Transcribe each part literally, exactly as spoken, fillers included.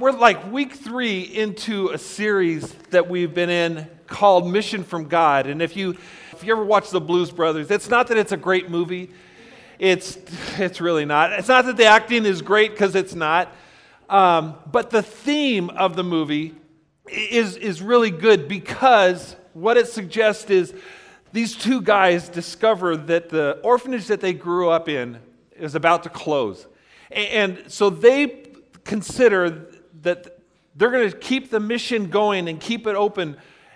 we're like week three into a series that we've been in called Mission from God. And if you if you ever watch the Blues Brothers, it's not that it's a great movie. It's it's really not. It's not that the acting is great, because it's not. Um, but the theme of the movie is is really good, because what it suggests is these two guys discover that the orphanage that they grew up in is about to close. And so they consider that they're going to keep the mission going and keep it open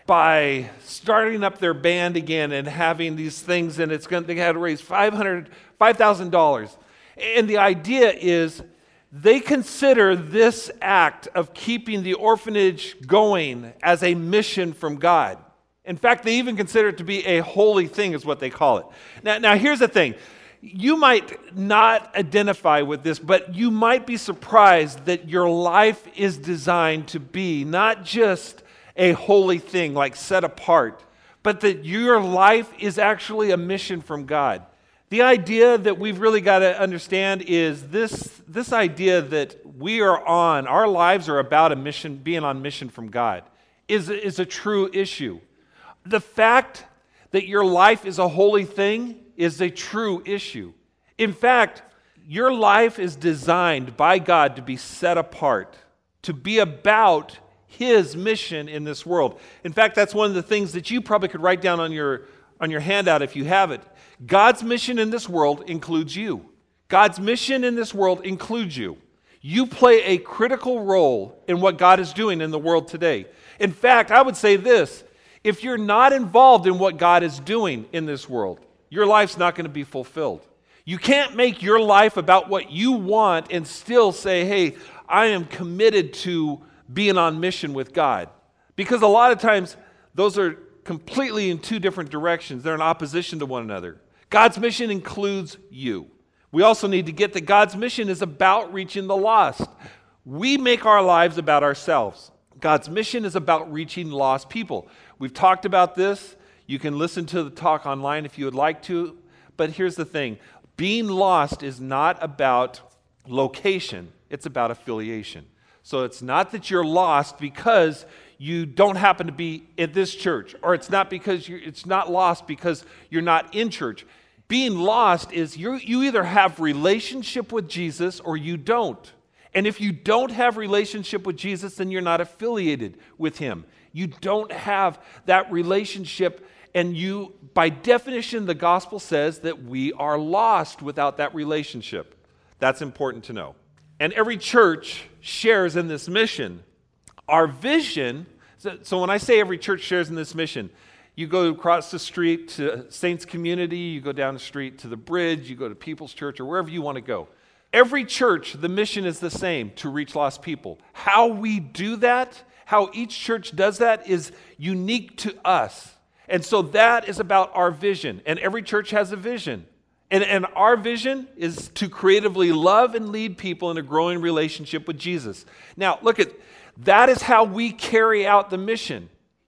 by starting up their band again and having these things, and it's going to, they had to raise five hundred dollars, five thousand dollars. And the idea is they consider this act of keeping the orphanage going as a mission from God. In fact, they even consider it to be a holy thing, is what they call it. Now, now here's the thing. You might not identify with this, but you might be surprised that your life is designed to be not just a holy thing, like set apart, but that your life is actually a mission from God. The idea that we've really got to understand is this, this idea that we are on, our lives are about a mission, being on mission from God, is, is a true issue. The fact that your life is a holy thing is a true issue. In fact, your life is designed by God to be set apart, to be about His mission in this world. In fact, that's one of the things that you probably could write down on your, on your handout if you have it. God's mission in this world includes you. God's mission in this world includes you. You play a critical role in what God is doing in the world today. In fact, I would say this: if you're not involved in what God is doing in this world, your life's not going to be fulfilled. You can't make your life about what you want and still say, hey, I am committed to being on mission with God. Because a lot of times, those are completely in two different directions. They're in opposition to one another. God's mission includes you. We also need to get that God's mission is about reaching the lost. We make our lives about ourselves. God's mission is about reaching lost people. We've talked about this. You can listen to the talk online if you would like to. But here's the thing. Being lost is not about location. It's about affiliation. So it's not that you're lost because you don't happen to be at this church, or it's not because you're, it's not lost because you're not in church. Being lost is you you either have relationship with Jesus or you don't. And if you don't have relationship with Jesus, then you're not affiliated with Him. You don't have that relationship, and you, by definition, the gospel says that we are lost without that relationship. That's important to know. And every church shares in this mission. Our vision, so, so when I say every church shares in this mission, you go across the street to Saints Community, you go down the street to the Bridge, you go to People's Church, or wherever you want to go. Every church, the mission is the same, to reach lost people. How we do that, how each church does that, is unique to us. And so that is about our vision. And every church has a vision. And, and our vision is to creatively love and lead people in a growing relationship with Jesus. Now, look at, that is how we carry out the mission.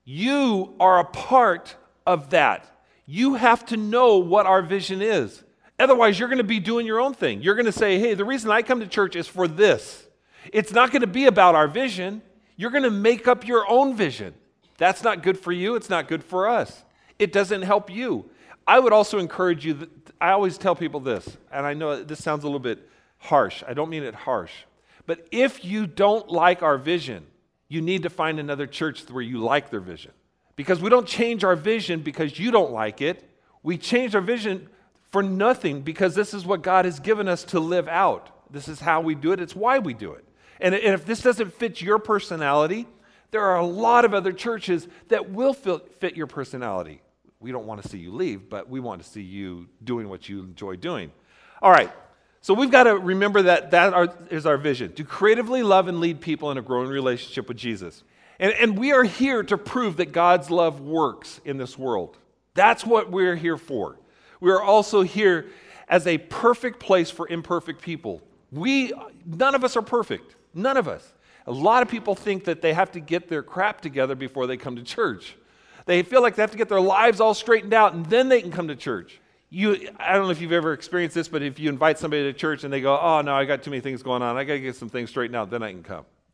You are a part of that. You have to know what our vision is. Otherwise, you're going to be doing your own thing. You're going to say, hey, the reason I come to church is for this. It's not going to be about our vision. You're going to make up your own vision. That's not good for you. It's not good for us. It doesn't help you. I would also encourage you, that, I always tell people this, and I know this sounds a little bit harsh. I don't mean it harsh. But if you don't like our vision, you need to find another church where you like their vision. Because we don't change our vision because you don't like it. We change our vision for nothing, because this is what God has given us to live out. This is how we do it. It's why we do it. And if this doesn't fit your personality, there are a lot of other churches that will fit your personality. We don't want to see you leave, but we want to see you doing what you enjoy doing. All right. So we've got to remember that that is our vision, to creatively love and lead people in a growing relationship with Jesus. And, and we are here to prove that God's love works in this world. That's what we're here for. We are also here as a perfect place for imperfect people. We, none of us are perfect. None of us. A lot of people think that they have to get their crap together before they come to church. They feel like they have to get their lives all straightened out and then they can come to church. You, I don't know if you've ever experienced this, but if you invite somebody to church and they go, oh no, I got too many things going on, I got to get some things straightened out, then I can come.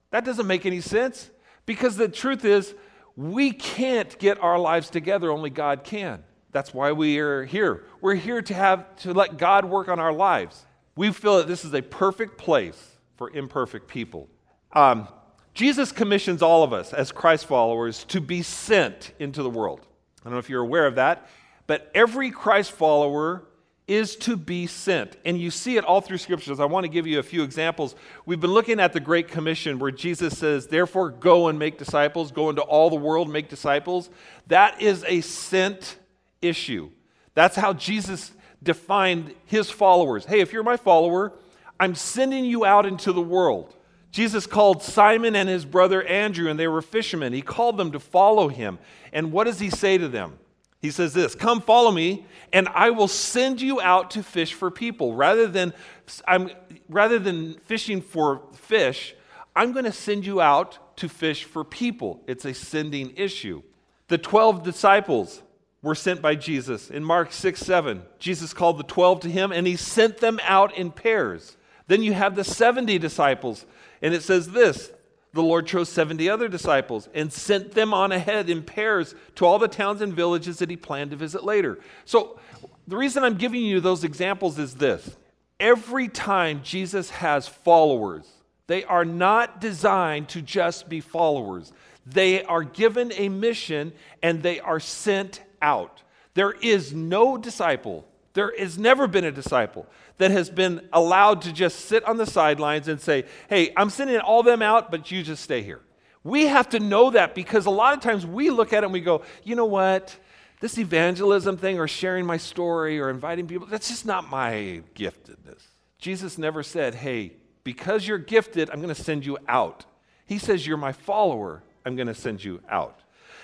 That doesn't make any sense, because the truth is we can't get our lives together. Only God can. That's why we are here. We're here to have to let God work on our lives. We feel that this is a perfect place for imperfect people. Um, Jesus commissions all of us as Christ followers to be sent into the world. I don't know if you're aware of that, but every Christ follower is to be sent. And you see it all through scriptures. I want to give you a few examples. We've been looking at the Great Commission where Jesus says, therefore go and make disciples, go into all the world, make disciples. That is a sent issue. That's how Jesus defined his followers. Hey, if you're my follower, I'm sending you out into the world. Jesus called Simon and his brother Andrew, and they were fishermen. He called them to follow him. And what does he say to them? He says this, come follow me, and I will send you out to fish for people. Rather than, I'm, rather than fishing for fish, I'm going to send you out to fish for people. It's a sending issue. The twelve disciples were sent by Jesus. In Mark six seven, Jesus called the twelve to him, and he sent them out in pairs. Then you have the seventy disciples, and it says this, the Lord chose seventy other disciples and sent them on ahead in pairs to all the towns and villages that he planned to visit later. So the reason I'm giving you those examples is this. Every time Jesus has followers, they are not designed to just be followers. They are given a mission and they are sent out. There is no disciple, there has never been a disciple that has been allowed to just sit on the sidelines and say, hey, I'm sending all them out, but you just stay here. We have to know that, because a lot of times we look at it and we go, you know what, this evangelism thing or sharing my story or inviting people, that's just not my giftedness. Jesus never said, hey, because you're gifted, I'm going to send you out. He says, you're my follower, I'm going to send you out.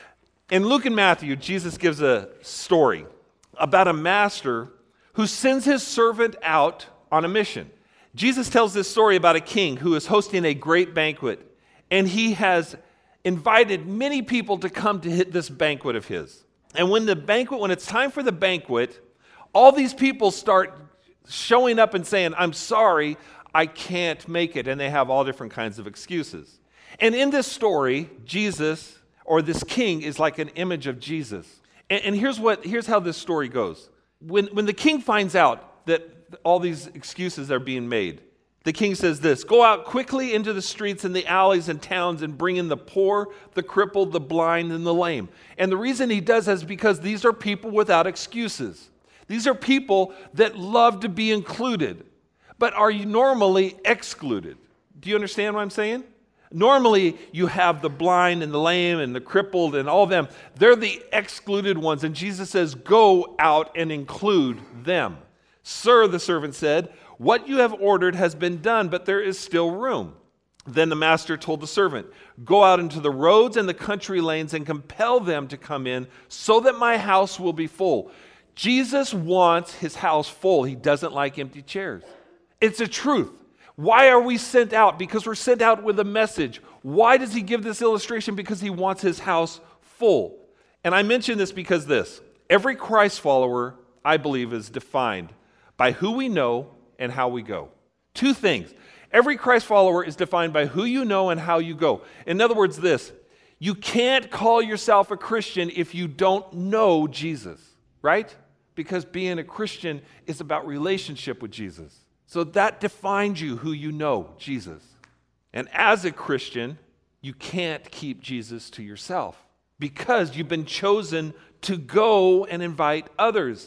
In Luke and Matthew, Jesus gives a story about a master who sends his servant out on a mission. Jesus tells this story about a king who is hosting a great banquet, and he has invited many people to come to hit this banquet of his. And when the banquet, when it's time for the banquet, all these people start showing up and saying, I'm sorry, I can't make it. And they have all different kinds of excuses. And in this story, Jesus, or this king, is like an image of Jesus. And, and here's what, here's how this story goes. When, when the king finds out that all these excuses are being made, the king says this, go out quickly into the streets and the alleys and towns and bring in the poor, the crippled, the blind, and the lame. And the reason he does that is because these are people without excuses. These are people that love to be included, but are normally excluded. Do you understand what I'm saying? Normally, you have the blind and the lame and the crippled and all of them. They're the excluded ones. And Jesus says, go out and include them. Sir, the servant said, what you have ordered has been done, but there is still room. Then the master told the servant, go out into the roads and the country lanes and compel them to come in so that my house will be full. Jesus wants his house full. He doesn't like empty chairs. It's a truth. Why are we sent out? Because we're sent out with a message. Why does he give this illustration? Because he wants his house full. And I mention this because this, every Christ follower, I believe, is defined by who we know and how we go. Two things. Every Christ follower is defined by who you know and how you go. In other words, this, you can't call yourself a Christian if you don't know Jesus, right? Because being a Christian is about relationship with Jesus. So that defines you, who you know, Jesus. And as a Christian, you can't keep Jesus to yourself because you've been chosen to go and invite others.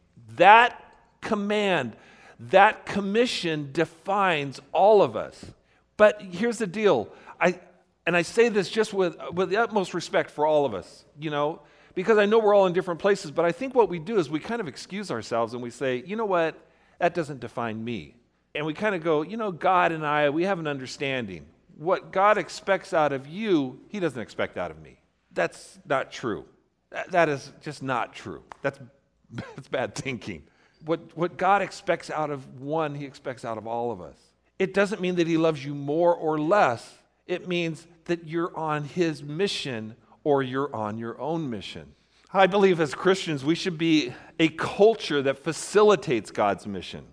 That command, that commission defines all of us. But here's the deal. I and I say this just with, with the utmost respect for all of us, you know, because I know we're all in different places, but I think what we do is we kind of excuse ourselves and we say, you know what? That doesn't define me. And we kind of go, you know, God and I, we have an understanding. What God expects out of you, he doesn't expect out of me. That's not true. That, that is just not true. That's, that's bad thinking. What, what God expects out of one, he expects out of all of us. It doesn't mean that he loves you more or less. It means that you're on his mission or you're on your own mission. I believe as Christians, we should be a culture that facilitates God's mission.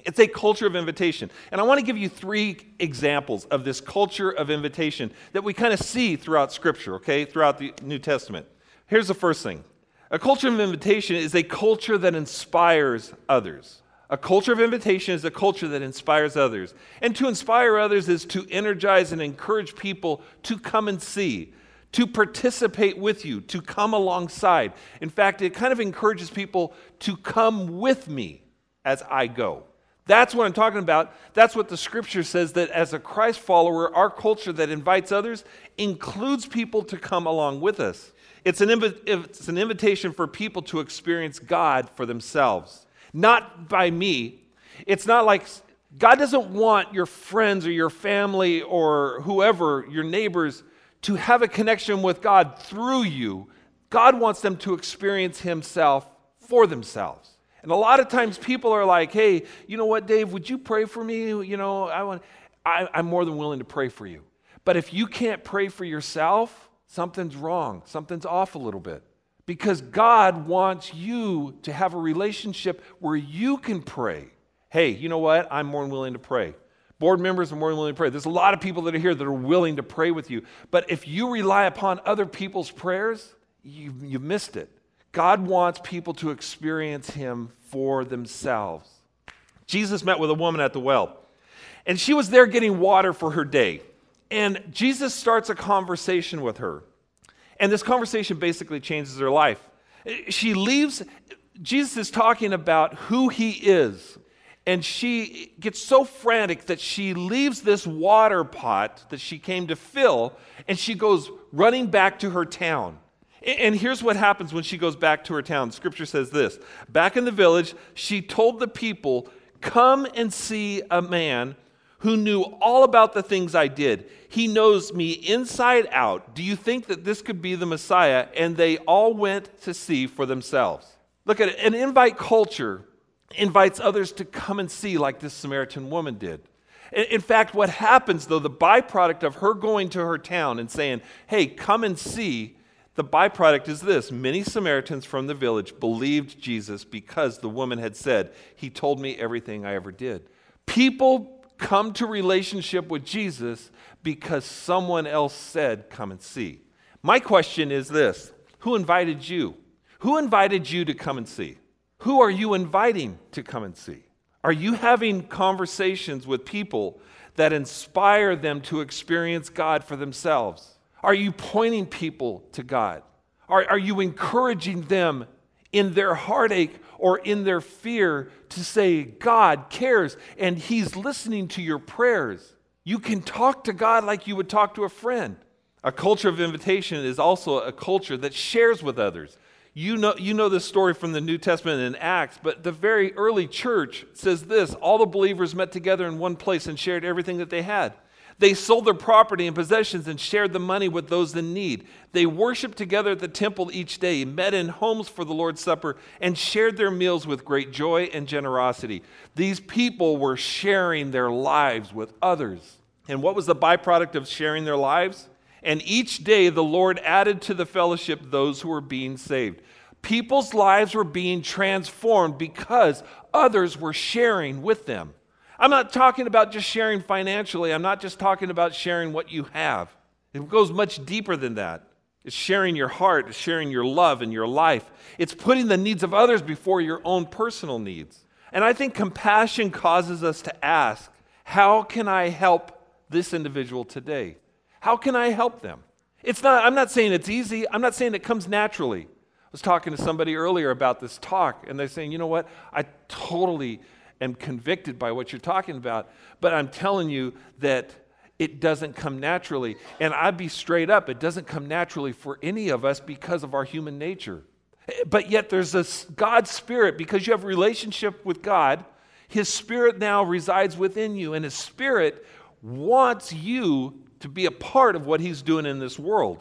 It's a culture of invitation. And I want to give you three examples of this culture of invitation that we kind of see throughout Scripture, okay, throughout the New Testament. Here's the first thing. A culture of invitation is a culture that inspires others. A culture of invitation is a culture that inspires others. And to inspire others is to energize and encourage people to come and see, to participate with you, to come alongside. In fact, it kind of encourages people to come with me as I go. That's what I'm talking about. That's what the Scripture says, that as a Christ follower, our culture that invites others includes people to come along with us. It's an, invi- it's an invitation for people to experience God for themselves, not by me. It's not like God doesn't want your friends or your family or whoever, your neighbors, to have a connection with God through you. God wants them to experience Himself for themselves. And a lot of times people are like, hey, you know what, Dave, would you pray for me? You know, I want, I, I'm more than willing to pray for you. But if you can't pray for yourself, something's wrong. Something's off a little bit. Because God wants you to have a relationship where you can pray. Hey, you know what? I'm more than willing to pray. Board members are more than willing to pray. There's a lot of people that are here that are willing to pray with you. But if you rely upon other people's prayers, you, you've missed it. God wants people to experience Him for themselves. Jesus met with a woman at the well, and she was there getting water for her day. And Jesus starts a conversation with her. And this conversation basically changes her life. She leaves, Jesus is talking about who He is. And she gets so frantic that she leaves this water pot that she came to fill, and she goes running back to her town. And here's what happens when she goes back to her town. Scripture says this. Back in the village, she told the people, come and see a man who knew all about the things I did. He knows me inside out. Do you think that this could be the Messiah? And they all went to see for themselves. Look at it. An invite culture invites others to come and see like this Samaritan woman did. In fact, what happens, though, the byproduct of her going to her town and saying, hey, come and see, the byproduct is this. Many Samaritans from the village believed Jesus because the woman had said, He told me everything I ever did. People come to relationship with Jesus because someone else said, come and see. My question is this. Who invited you? Who invited you to come and see? Who are you inviting to come and see? Are you having conversations with people that inspire them to experience God for themselves? Are you pointing people to God? Are, are you encouraging them in their heartache or in their fear to say, God cares and He's listening to your prayers? You can talk to God like you would talk to a friend. A culture of invitation is also a culture that shares with others. You know, you know this story from the New Testament in Acts, but the very early church says this. All the believers met together in one place and shared everything that they had. They sold their property and possessions and shared the money with those in need. They worshiped together at the temple each day, met in homes for the Lord's Supper, and shared their meals with great joy and generosity. These people were sharing their lives with others. And what was the byproduct of sharing their lives? And each day the Lord added to the fellowship those who were being saved. People's lives were being transformed because others were sharing with them. I'm not talking about just sharing financially. I'm not just talking about sharing what you have. It goes much deeper than that. It's sharing your heart, it's sharing your love and your life. It's putting the needs of others before your own personal needs. And I think compassion causes us to ask, how can I help this individual today? How can I help them? It's not, I'm not saying it's easy. I'm not saying it comes naturally. I was talking to somebody earlier about this talk, and they're saying, you know what? I totally am convicted by what you're talking about, but I'm telling you that it doesn't come naturally. And I'd be straight up, it doesn't come naturally for any of us because of our human nature. But yet there's this God's Spirit, because you have a relationship with God, His Spirit now resides within you, and His Spirit wants you to be a part of what He's doing in this world.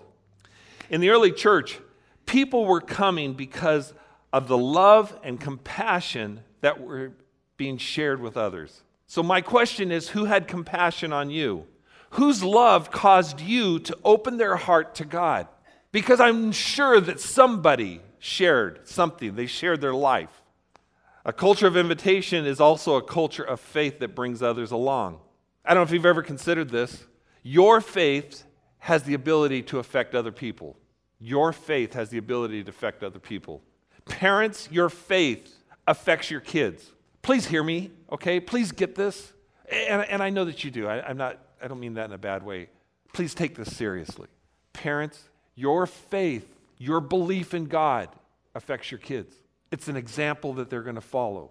In the early church, people were coming because of the love and compassion that were being shared with others. So my question is, who had compassion on you? Whose love caused you to open their heart to God? Because I'm sure that somebody shared something. They shared their life. A culture of invitation is also a culture of faith that brings others along. I don't know if you've ever considered this. Your faith has the ability to affect other people. Your faith has the ability to affect other people. Parents, your faith affects your kids. Please hear me, okay? Please get this. And, and I know that you do. I, I'm not, I don't mean that in a bad way. Please take this seriously. Parents, your faith, your belief in God affects your kids. It's an example that they're going to follow.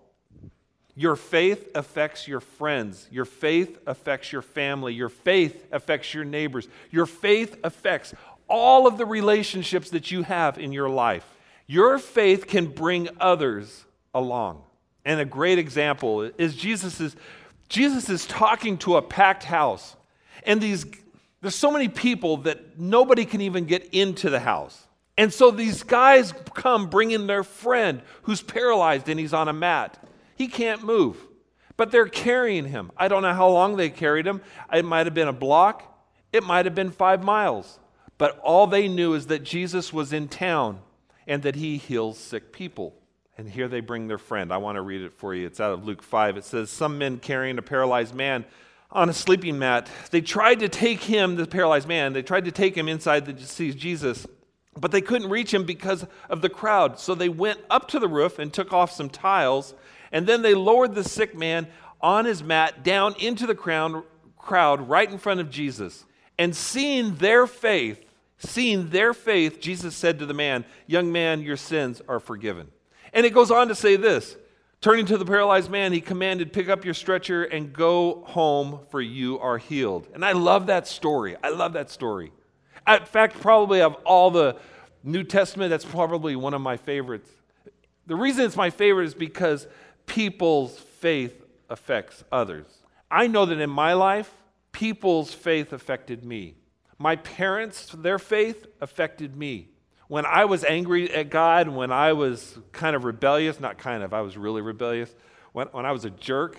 Your faith affects your friends. Your faith affects your family. Your faith affects your neighbors. Your faith affects all of the relationships that you have in your life. Your faith can bring others along. And a great example is Jesus is, Jesus is talking to a packed house. And these there's so many people that nobody can even get into the house. And so these guys come bringing their friend who's paralyzed and he's on a mat. He can't move, but they're carrying him. I don't know how long they carried him. It might have been a block. It might have been five miles. But all they knew is that Jesus was in town and that he heals sick people. And here they bring their friend. I want to read it for you. It's out of Luke five. It says, some men carrying a paralyzed man on a sleeping mat. They tried to take him, the paralyzed man, they tried to take him inside to see Jesus, but they couldn't reach him because of the crowd. So they went up to the roof and took off some tiles, and then they lowered the sick man on his mat down into the crowd, crowd right in front of Jesus. And seeing their faith, seeing their faith, Jesus said to the man, young man, your sins are forgiven. And it goes on to say this, turning to the paralyzed man, he commanded, pick up your stretcher and go home, for you are healed. And I love that story. I love that story. In fact, probably of all the New Testament, that's probably one of my favorites. The reason it's my favorite is because people's faith affects others. I know that in my life, people's faith affected me. My parents, their faith affected me. When I was angry at God, when I was kind of rebellious, not kind of, I was really rebellious, when, when I was a jerk,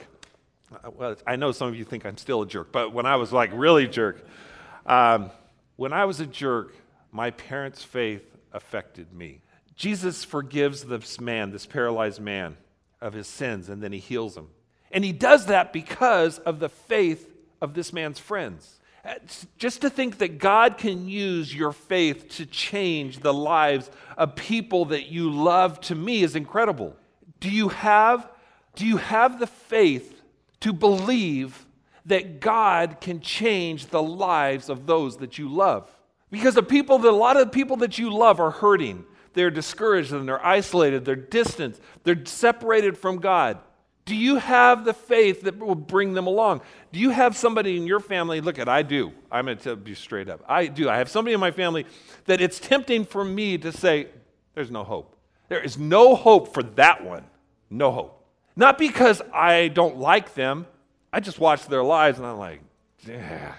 well, I know some of you think I'm still a jerk, but when I was like really jerk, um, when I was a jerk, my parents' faith affected me. Jesus forgives this man, this paralyzed man, of his sins, and then he heals him. And he does that because of the faith of this man's friends. Just to think that God can use your faith to change the lives of people that you love, to me, is incredible. Do you have, do you have the faith to believe that God can change the lives of those that you love? Because the people, that a lot of the people that you love are hurting. They're discouraged and they're isolated. They're distant. They're separated from God. Do you have the faith that will bring them along? Do you have somebody in your family? Look at, I do. I'm going to tell you straight up. I do. I have somebody in my family that it's tempting for me to say, there's no hope. There is no hope for that one. No hope. Not because I don't like them. I just watch their lives and I'm like, yeah,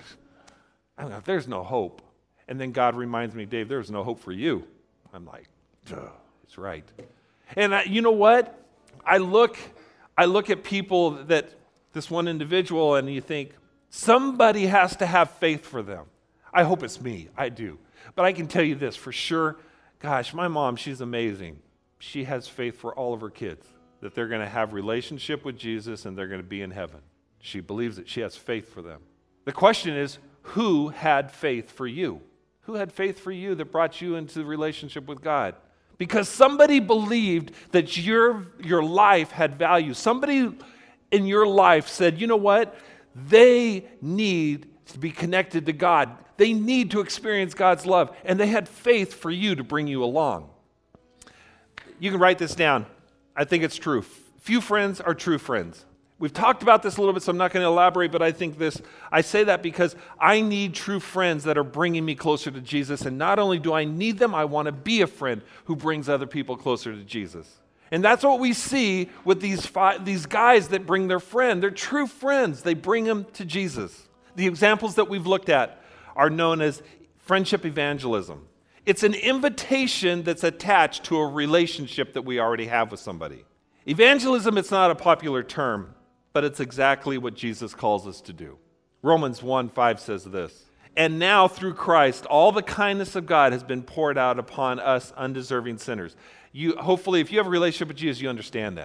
I don't know, there's no hope. And then God reminds me, Dave, there's no hope for you. I'm like, duh, it's right. And I, you know what? I look... I look at people, that this one individual, and you think, somebody has to have faith for them. I hope it's me. I do. But I can tell you this for sure. Gosh, my mom, she's amazing. She has faith for all of her kids, that they're going to have relationship with Jesus and they're going to be in heaven. She believes it. She has faith for them. The question is, who had faith for you? Who had faith for you that brought you into the relationship with God? Because somebody believed that your, your life had value. Somebody in your life said, you know what? They need to be connected to God. They need to experience God's love. And they had faith for you to bring you along. You can write this down. I think it's true. Few friends are true friends. We've talked about this a little bit, so I'm not going to elaborate, but I think this, I say that because I need true friends that are bringing me closer to Jesus. And not only do I need them, I want to be a friend who brings other people closer to Jesus. And that's what we see with these five, these guys that bring their friend. They're true friends. They bring them to Jesus. The examples that we've looked at are known as friendship evangelism. It's an invitation that's attached to a relationship that we already have with somebody. Evangelism, it's not a popular term, but it's exactly what Jesus calls us to do. Romans one five says this, and now through Christ, all the kindness of God has been poured out upon us undeserving sinners. You, hopefully, if you have a relationship with Jesus, you understand that.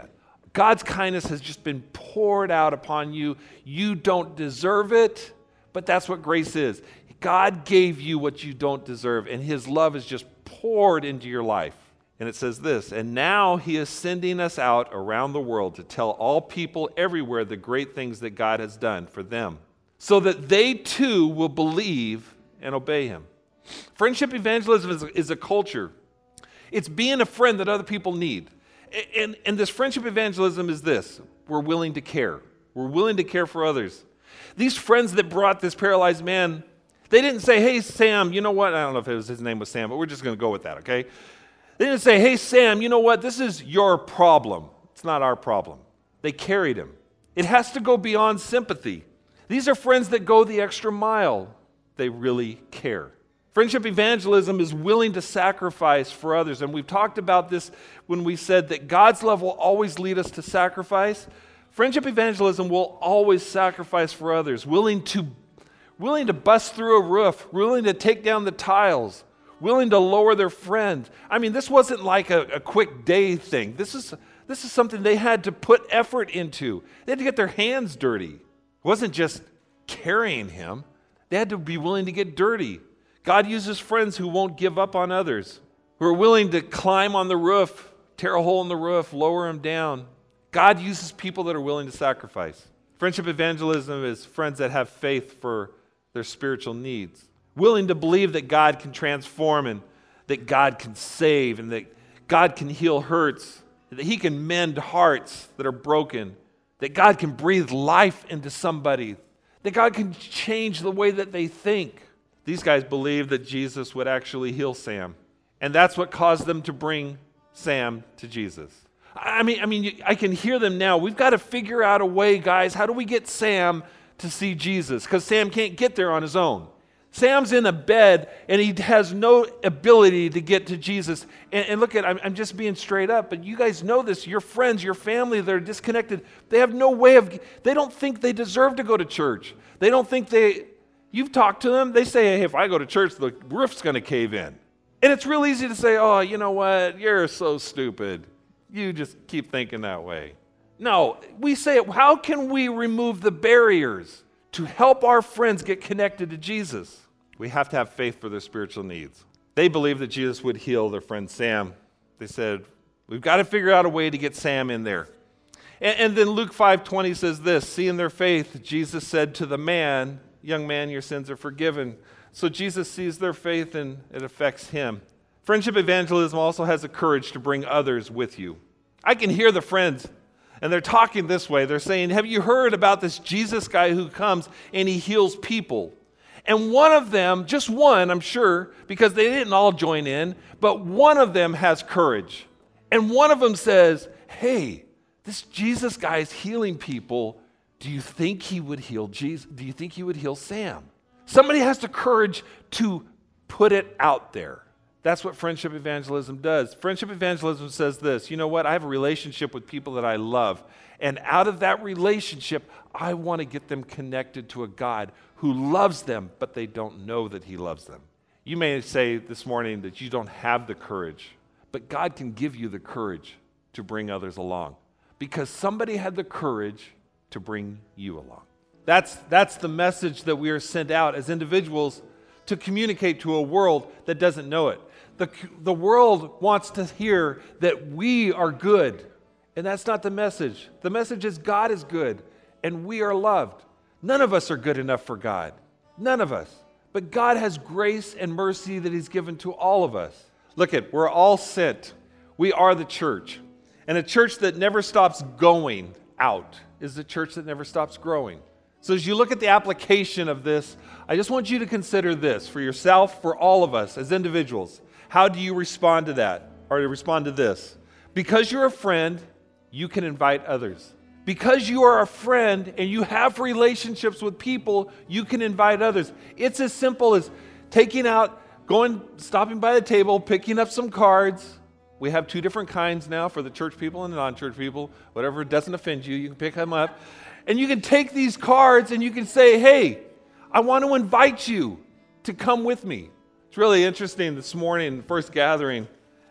God's kindness has just been poured out upon you. You don't deserve it, but that's what grace is. God gave you what you don't deserve, and his love is just poured into your life. And it says this, and now he is sending us out around the world to tell all people everywhere the great things that God has done for them, so that they too will believe and obey him. Friendship evangelism is a, is a culture. It's being a friend that other people need. And, and this friendship evangelism is this. We're willing to care. We're willing to care for others. These friends that brought this paralyzed man, they didn't say, hey, Sam, you know what? I don't know if it was his name was Sam, but we're just going to go with that, okay? They didn't say, hey, Sam, you know what? This is your problem. It's not our problem. They carried him. It has to go beyond sympathy. These are friends that go the extra mile. They really care. Friendship evangelism is willing to sacrifice for others. And we've talked about this when we said that God's love will always lead us to sacrifice. Friendship evangelism will always sacrifice for others, willing to, willing to bust through a roof, willing to take down the tiles, willing to lower their friend. I mean, this wasn't like a, a quick day thing. This is, this is something they had to put effort into. They had to get their hands dirty. It wasn't just carrying him. They had to be willing to get dirty. God uses friends who won't give up on others, who are willing to climb on the roof, tear a hole in the roof, lower them down. God uses people that are willing to sacrifice. Friendship evangelism is friends that have faith for their spiritual needs, willing to believe that God can transform and that God can save and that God can heal hurts, that he can mend hearts that are broken, that God can breathe life into somebody, that God can change the way that they think. These guys believed that Jesus would actually heal Sam, and that's what caused them to bring Sam to Jesus. I mean, I mean, I can hear them now. We've got to figure out a way, guys. How do we get Sam to see Jesus? Because Sam can't get there on his own. Sam's in a bed, and he has no ability to get to Jesus. And, and look at, I'm, I'm just being straight up, but you guys know this. Your friends, your family, they're disconnected. They have no way of, they don't think they deserve to go to church. They don't think they, you've talked to them, they say, hey, if I go to church, the roof's going to cave in. And it's real easy to say, oh, you know what, you're so stupid. You just keep thinking that way. No, we say, how can we remove the barriers to help our friends get connected to Jesus? We have to have faith for their spiritual needs. They believed that Jesus would heal their friend Sam. They said, we've got to figure out a way to get Sam in there. And, and then Luke five twenty says this, seeing their faith, Jesus said to the man, young man, your sins are forgiven. So Jesus sees their faith and it affects him. Friendship evangelism also has the courage to bring others with you. I can hear the friends, and they're talking this way. They're saying, have you heard about this Jesus guy who comes and he heals people? And one of them, just one, I'm sure, because they didn't all join in, but one of them has courage. And one of them says, hey, this Jesus guy is healing people. Do you think he would heal Jesus? Do you think he would heal Sam? Somebody has the courage to put it out there. That's what friendship evangelism does. Friendship evangelism says this, you know what? I have a relationship with people that I love. And out of that relationship, I want to get them connected to a God who loves them, but they don't know that he loves them. You may say this morning that you don't have the courage, but God can give you the courage to bring others along because somebody had the courage to bring you along. That's, that's the message that we are sent out as individuals to communicate to a world that doesn't know it. The, the world wants to hear that we are good, and that's not the message. The message is God is good, and we are loved. None of us are good enough for God. None of us. But God has grace and mercy that he's given to all of us. Look at, we're all sent. We are the church. And a church that never stops going out is the church that never stops growing. So as you look at the application of this, I just want you to consider this for yourself, for all of us as individuals. How do you respond to that? Or to respond to this? Because you're a friend, you can invite others. Because you are a friend and you have relationships with people, you can invite others. It's as simple as taking out, going, stopping by the table, picking up some cards. We have two different kinds now for the church people and the non-church people. Whatever doesn't offend you, you can pick them up. And you can take these cards and you can say, hey, I want to invite you to come with me. It's really interesting this morning, first gathering.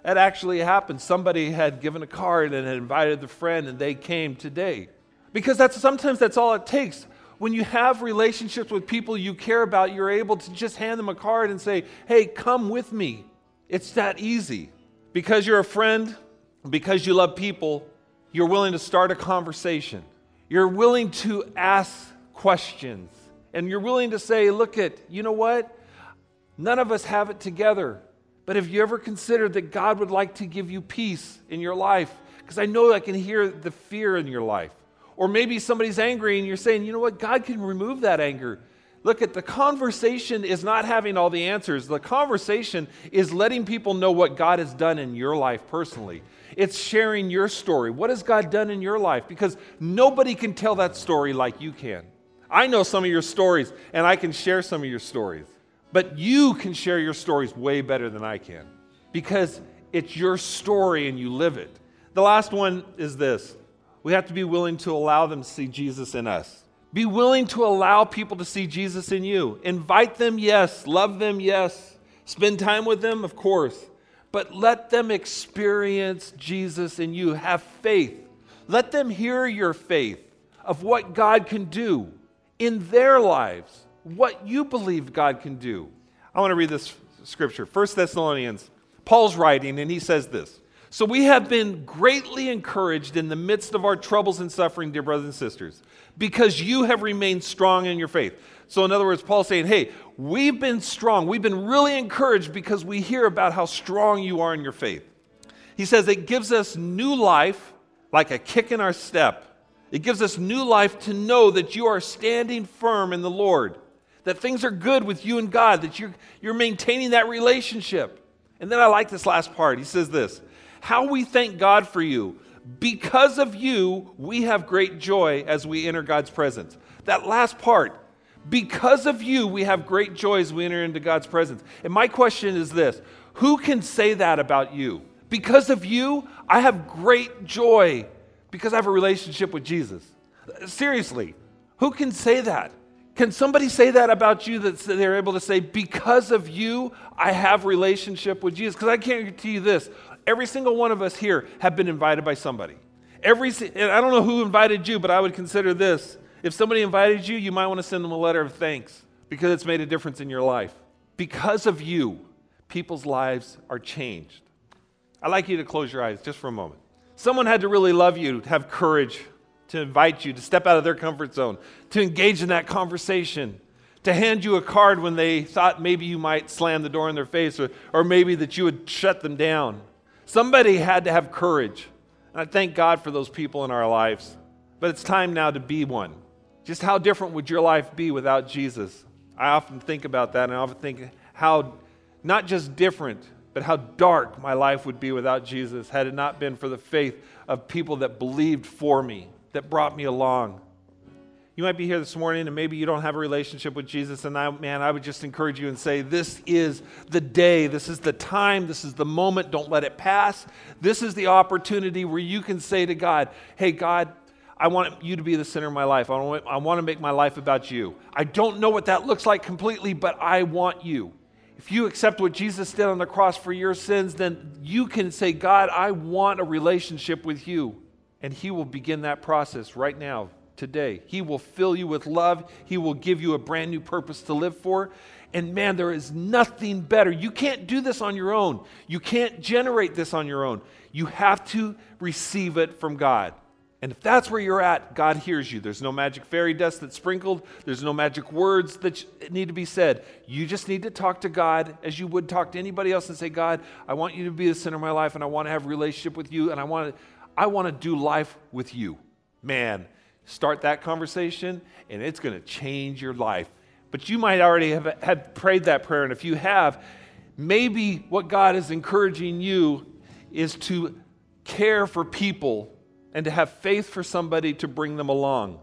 That actually happened. Somebody had given a card and had invited the friend, and they came today. Because that's sometimes that's all it takes. When you have relationships with people you care about, you're able to just hand them a card and say, hey, come with me. It's that easy. Because you're a friend, because you love people, you're willing to start a conversation. You're willing to ask questions. And you're willing to say, look at, you know what? None of us have it together. But have you ever considered that God would like to give you peace in your life? Because I know I can hear the fear in your life. Or maybe somebody's angry and you're saying, you know what, God can remove that anger. Look at the conversation is not having all the answers. The conversation is letting people know what God has done in your life personally. It's sharing your story. What has God done in your life? Because nobody can tell that story like you can. I know some of your stories and I can share some of your stories. But you can share your stories way better than I can. Because it's your story and you live it. The last one is this. We have to be willing to allow them to see Jesus in us. Be willing to allow people to see Jesus in you. Invite them, yes. Love them, yes. Spend time with them, of course. But let them experience Jesus in you. Have faith. Let them hear your faith of what God can do in their lives, what you believe God can do. I want to read this scripture. First Thessalonians. Paul's writing, and he says this. So we have been greatly encouraged in the midst of our troubles and suffering, dear brothers and sisters, because you have remained strong in your faith. So in other words, Paul's saying, hey, we've been strong. We've been really encouraged because we hear about how strong you are in your faith. He says it gives us new life, like a kick in our step. It gives us new life to know that you are standing firm in the Lord, that things are good with you and God, that you're, you're maintaining that relationship. And then I like this last part. He says this. How we thank God for you. Because of you, we have great joy as we enter God's presence. That last part, because of you, we have great joy as we enter into God's presence. And my question is this, who can say that about you? Because of you, I have great joy because I have a relationship with Jesus. Seriously, who can say that? Can somebody say that about you, that they're able to say, because of you, I have relationship with Jesus? Because I guarantee you this, every single one of us here have been invited by somebody. Every, and I don't know who invited you, but I would consider this. If somebody invited you, you might want to send them a letter of thanks because it's made a difference in your life. Because of you, people's lives are changed. I'd like you to close your eyes just for a moment. Someone had to really love you, to have courage, to invite you, to step out of their comfort zone, to engage in that conversation, to hand you a card when they thought maybe you might slam the door in their face or, or maybe that you would shut them down. Somebody had to have courage. And I thank God for those people in our lives. But it's time now to be one. Just how different would your life be without Jesus? I often think about that, and I often think how not just different, but how dark my life would be without Jesus had it not been for the faith of people that believed for me, that brought me along. You might be here this morning and maybe you don't have a relationship with Jesus, and I, man, I would just encourage you and say, this is the day, this is the time, this is the moment, don't let it pass. This is the opportunity where you can say to God, hey God, I want you to be the center of my life. I want, I want to make my life about you. I don't know what that looks like completely, but I want you. If you accept what Jesus did on the cross for your sins, then you can say, God, I want a relationship with you. And He will begin that process right now, today. He will fill you with love. He will give you a brand new purpose to live for. And man, there is nothing better. You can't do this on your own. You can't generate this on your own. You have to receive it from God. And if that's where you're at, God hears you. There's no magic fairy dust that's sprinkled. There's no magic words that need to be said. You just need to talk to God as you would talk to anybody else and say, God, I want you to be the center of my life, and I want to have a relationship with you, and I want to, I want to do life with you. Man, start that conversation, and it's going to change your life. But you might already have, have prayed that prayer, and if you have, maybe what God is encouraging you is to care for people and to have faith for somebody to bring them along.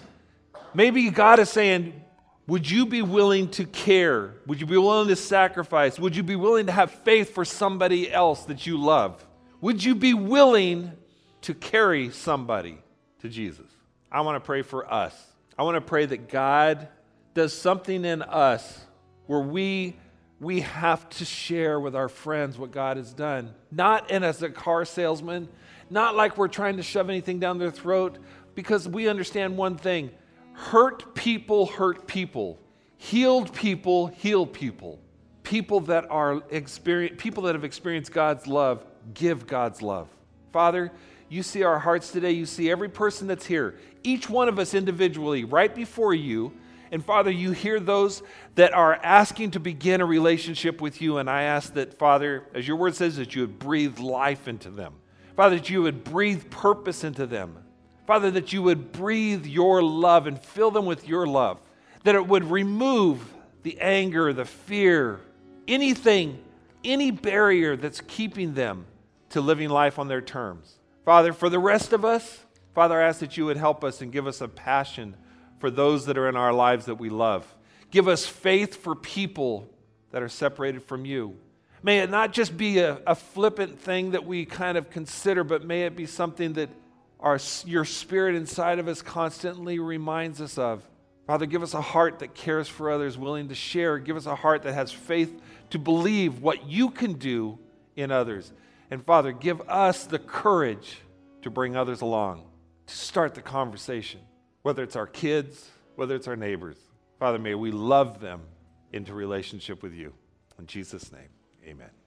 Maybe God is saying, would you be willing to care? Would you be willing to sacrifice? Would you be willing to have faith for somebody else that you love? Would you be willing to carry somebody to Jesus? I want to pray for us. I want to pray that God does something in us where we we have to share with our friends what God has done. Not in as a car salesman, not like we're trying to shove anything down their throat, because we understand one thing. Hurt people hurt people. Healed people heal people. People that are experience, people that have experienced God's love give God's love. Father, you see our hearts today. You see every person that's here. Each one of us individually, right before you. And Father, you hear those that are asking to begin a relationship with you. And I ask that, Father, as your word says, that you would breathe life into them. Father, that you would breathe purpose into them. Father, that you would breathe your love and fill them with your love. That it would remove the anger, the fear, anything, any barrier that's keeping them to living life on their terms. Father, for the rest of us, Father, I ask that you would help us and give us a passion for those that are in our lives that we love. Give us faith for people that are separated from you. May it not just be a, a flippant thing that we kind of consider, but may it be something that our, your spirit inside of us constantly reminds us of. Father, give us a heart that cares for others, willing to share. Give us a heart that has faith to believe what you can do in others. And Father, give us the courage to bring others along, to start the conversation, whether it's our kids, whether it's our neighbors. Father, may we love them into relationship with you. In Jesus' name, amen.